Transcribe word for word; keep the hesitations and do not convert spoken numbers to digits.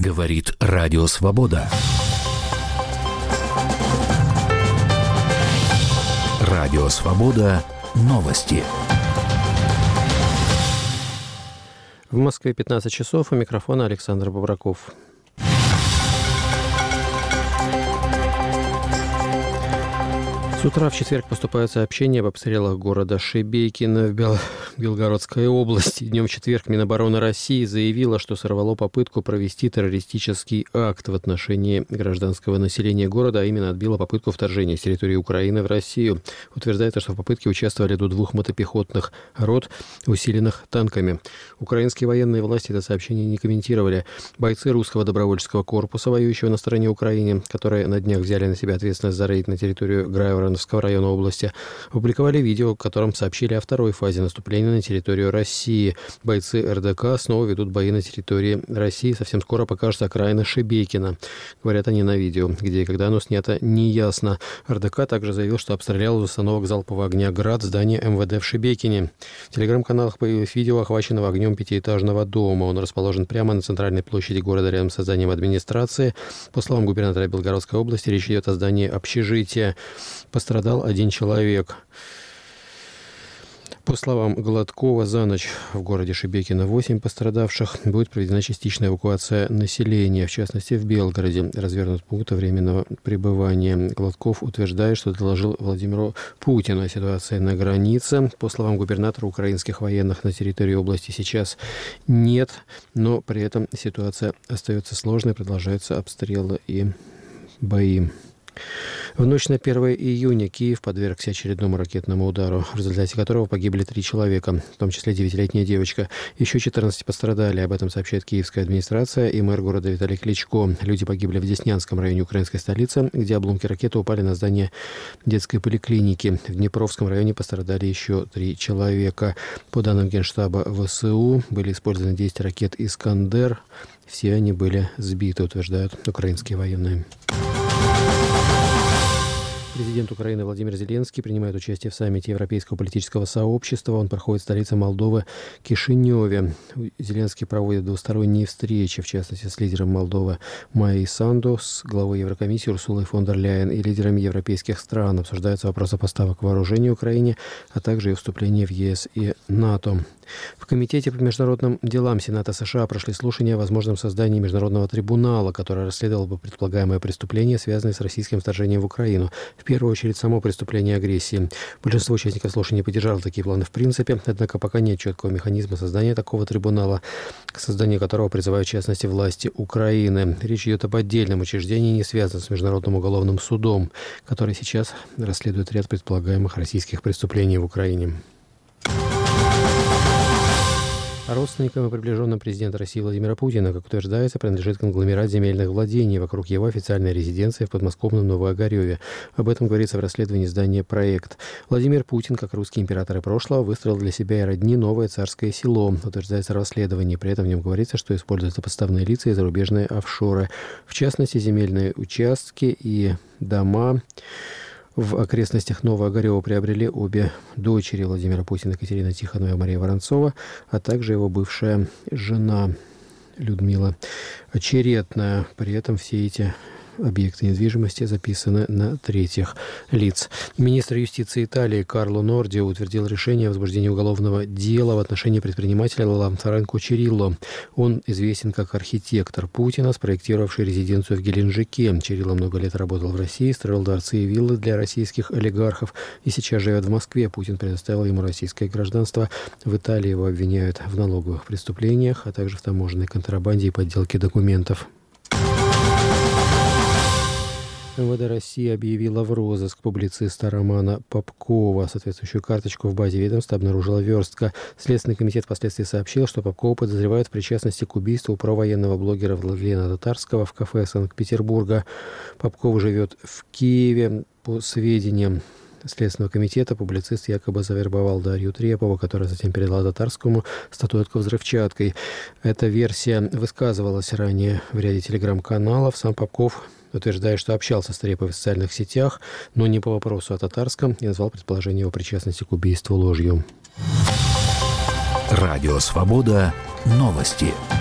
Говорит Радио Свобода. Радио Свобода. Новости. В Москве пятнадцать часов. У микрофона Александр Бобраков. С утра в четверг поступают сообщения об обстрелах города Шебекино в Бел... Белгородской области. Днем в четверг Минобороны России заявила, что сорвало попытку провести террористический акт в отношении гражданского населения города, а именно отбило попытку вторжения с территории Украины в Россию. Утверждается, что в попытке участвовали до двух мотопехотных рот, усиленных танками. Украинские военные власти это сообщение не комментировали. Бойцы русского добровольческого корпуса, воюющего на стороне Украины, которые на днях взяли на себя ответственность за рейд на территорию Грайворонского района области, опубликовали видео, в котором сообщили о второй фазе наступления на территорию России. Бойцы эр дэ ка снова ведут бои на территории России. Совсем скоро покажется окраина Шебекино. Говорят они на видео, где и когда оно снято, не ясно. эр дэ ка также заявил, что обстрелял из установок залпового огня «Град» здание эм вэ дэ в Шебекине. В телеграм-каналах появилось видео охваченного огнем пятиэтажного дома. Он расположен прямо на центральной площади города рядом со зданием администрации. По словам губернатора Белгородской области, речь идет о здании общежития. Пострадал один человек. По словам Гладкова, за ночь в городе Шебекино восемь пострадавших. Будет проведена частичная эвакуация населения, в частности в Белгороде. Развернут пункт временного пребывания. Гладков утверждает, что доложил Владимиру Путину о ситуации на границе. По словам губернатора, украинских военных на территории области сейчас нет, но при этом ситуация остается сложной, продолжаются обстрелы и бои. В ночь на первое июня Киев подвергся очередному ракетному удару, в результате которого погибли три человека, в том числе девятилетняя девочка. Еще четырнадцать пострадали, об этом сообщает киевская администрация и мэр города Виталий Кличко. Люди погибли в Деснянском районе украинской столицы, где обломки ракеты упали на здание детской поликлиники. В Днепровском районе пострадали еще три человека. По данным Генштаба вэ эс у, были использованы десять ракет «Искандер». Все они были сбиты, утверждают украинские военные. Президент Украины Владимир Зеленский принимает участие в саммите Европейского политического сообщества. Он проходит в столице Молдовы Кишиневе. Зеленский проводит двусторонние встречи, в частности, с лидером Молдовы Майей Санду, с главой Еврокомиссии Урсулой фон дер Ляйен и лидерами европейских стран. Обсуждаются вопросы поставок вооружений Украине, а также и вступления в е эс и НАТО. В Комитете по международным делам Сената США прошли слушания о возможном создании международного трибунала, который расследовал бы предполагаемые преступления, связанные с российским вторжением в Украину. В первую очередь, само преступление агрессии. Большинство участников слушаний поддержало такие планы в принципе, однако пока нет четкого механизма создания такого трибунала, к созданию которого призывают, в частности, власти Украины. Речь идет об отдельном учреждении, не связанном с Международным уголовным судом, который сейчас расследует ряд предполагаемых российских преступлений в Украине. Родственникам и приближенным президента России Владимира Путина, как утверждается, принадлежит конгломерат земельных владений вокруг его официальной резиденции в подмосковном Новоогареве. Об этом говорится в расследовании издания «Проект». Владимир Путин, как русский император и прошлого, выстроил для себя и родни новое царское село, утверждается в расследовании. При этом в нем говорится, что используются подставные лица и зарубежные офшоры. В частности, земельные участки и дома в окрестностях Новоогарева приобрели обе дочери Владимира Путина, Екатерина Тихонова и Мария Воронцова, а также его бывшая жена Людмила Очеретная. При этом все эти объекты недвижимости записаны на третьих лиц. Министр юстиции Италии Карло Норди утвердил решение о возбуждении уголовного дела в отношении предпринимателя Франко Чирилло. Он известен как архитектор Путина, спроектировавший резиденцию в Геленджике. Чирилло много лет работал в России, строил дворцы и виллы для российских олигархов и сейчас живет в Москве. Путин предоставил ему российское гражданство. В Италии его обвиняют в налоговых преступлениях, а также в таможенной контрабанде и подделке документов. эм вэ дэ России объявила в розыск публициста Романа Попкова. Соответствующую карточку в базе ведомства обнаружила верстка. Следственный комитет впоследствии сообщил, что Попкова подозревают в причастности к убийству провоенного блогера Владлена Татарского в кафе Санкт-Петербурга. Попков живет в Киеве. По сведениям Следственного комитета публицист якобы завербовал Дарью Трепову, которая затем передала Татарскому статуэтку взрывчаткой. Эта версия высказывалась ранее в ряде телеграм-каналов. Сам Попков утверждает, что общался с Треповой в социальных сетях, но не по вопросу о Татарском, и назвал предположение его причастности к убийству ложью. Радио «Свобода». Новости.